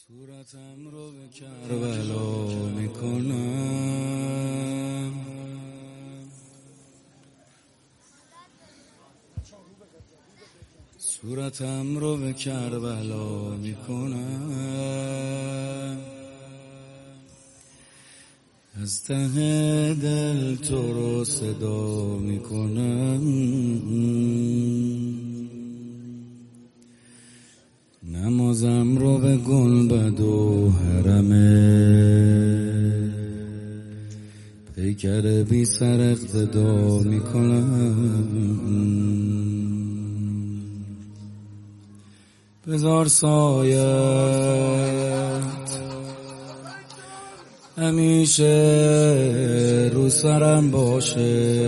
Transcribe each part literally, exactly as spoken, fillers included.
صورتم رو به کربلا میکنم، صورتم رو به کربلا میکنم، از ته دل تو رو صدا میکنم، نمازم رو به گنبد و حرمه پیکر بی سر اقتدا میکنم، بذار سایت همیشه رو سرم باشه،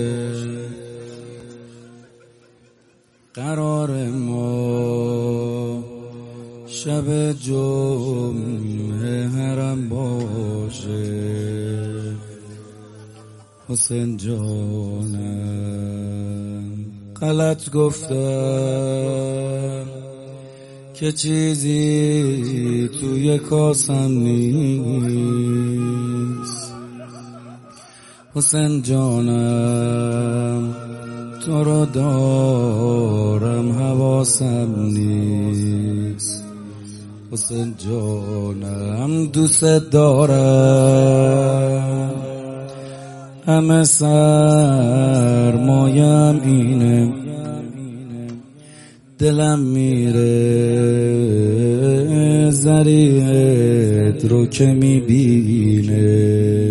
قرار ما شب جمعه حرم باشه. حسین جانم غلط گفتم که چیزی توی کاسم نیست. حسین جانم تو رو دارم حواسم نیست. حسین جانم دوست دارم، همه سرمایم اینه، دلم میره زریعت رو که میبینه.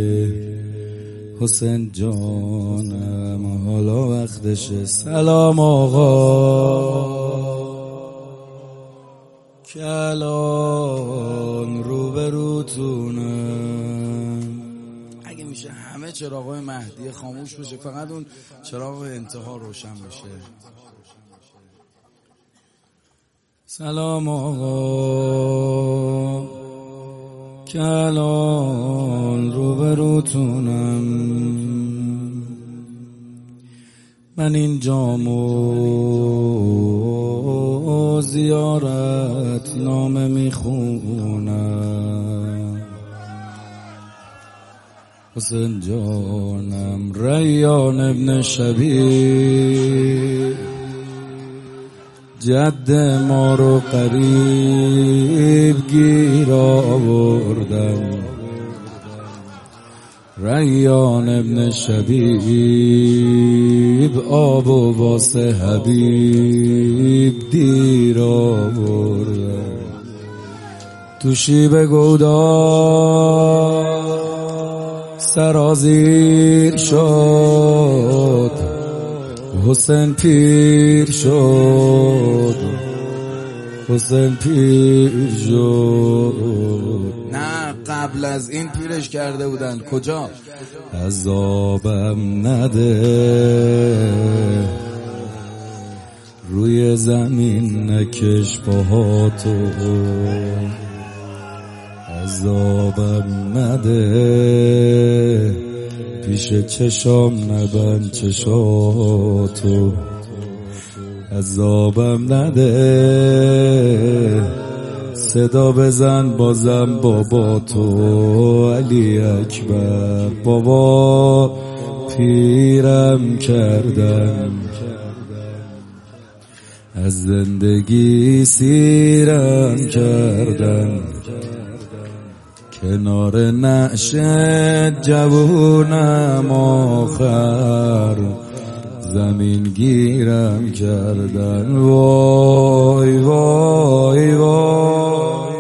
حسین جانم حالا وقتشه. سلام آقا که الان روبروتونم. اگه میشه همه چراغای مهدی خاموش بشه، فقط اون چراغ انتها روشن بشه. سلام آقا که الان روبروتونم، من این جامو زیارت نامه میخونم. حسین جانم ریان ابن شبیر جد ما رو قریب گیر آوردم. ریان ابن شبیب آب و واسه حبیب دیر آوردم. تو شیب گودا سرازیر شد، حسین پیر شد، حسین پیر شد. نه قبل از این پیرش کرده بودن. کجا؟ عذابم نده، روی زمین نکش پاهاتو، عذابم نده، پیش چشام نبند چشاتو، عذابم نده، صدا بزن بازم بابا تو. علی اکبر بابا پیرم کردن، از زندگی سیرم کردن، کنار نعش جوونم آخر زمین گیرم کردن. وای وای وای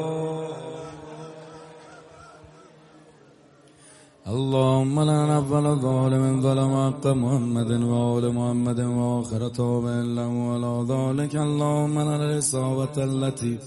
اللهم لعن اول ظالم ظلم حق محمد و آل محمد و آخر تاب الا ولا ذلك. اللهم لعن الاصابة التي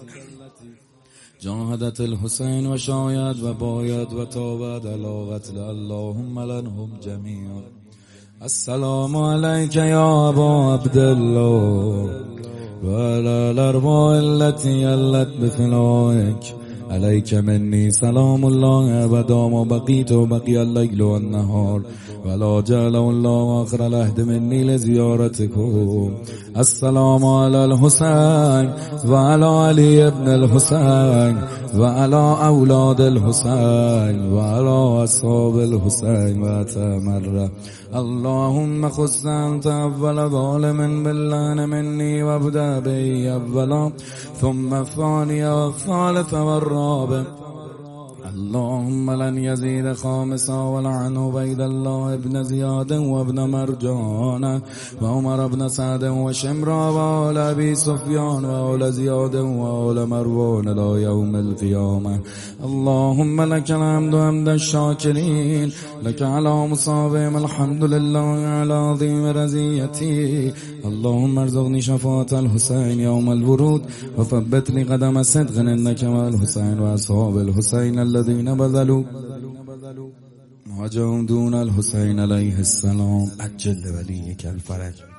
جاهدت الحسین و شاید و باید و تابد علی قتل. اللهم لعنهم جمیعا. السلام علیک یا ابا عبدالله و علی الارواح التي علت بفنائک. علیک منی سلام الله ابدا ما بقیت و بقی اللیل و النهار ولا جعل الله آخر العهد مني لزيارتكم. السلام على الحسين وعلى علي ابن الحسين وعلى أولاد الحسين وعلى أصحاب الحسين وتمر. اللهم خص أنت أول ظالم باللعن مني وابدأ بي أولا ثم الثاني والثالث والرابع. اللهم لن يزيد خامسا ولعن عبيد الله ابن زياد وابن مرجان وعمر ابن سعد وشمرا وآل أبي سفيان وآل زياد وآل مروان إلى يوم القيامة. اللهم لك الحمد حمد الشاكرين، لك على مصابهم الحمد لله على عظيم رزيتي. اللهم ارزقني شفاعة الحسين يوم الورود وثبت لي قدم صدق إنك مع الحسين وأصحاب الحسين الذين بذلوا مهاجرون دون الحسين عليه السلام. عجل وليك الفرج.